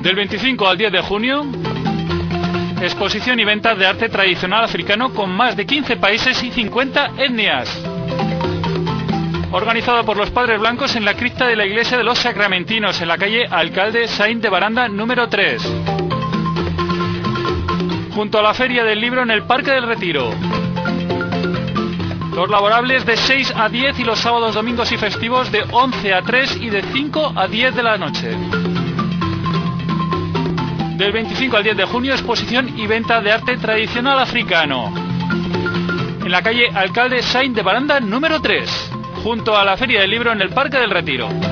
Del 25 al 10 de junio, exposición y venta de arte tradicional africano con más de 15 países y 50 etnias. Organizado por los Padres Blancos en la cripta de la Iglesia de los Sacramentinos, en la calle Alcalde Sainz de Baranda número 3. Junto a la Feria del Libro en el Parque del Retiro. Los laborables de 6 a 10 y los sábados, domingos y festivos de 11 a 3 y de 5 a 10 de la noche. Del 25 al 10 de junio, exposición y venta de arte tradicional africano. En la calle Alcalde Sainz de Baranda número 3. Junto a la Feria del Libro en el Parque del Retiro.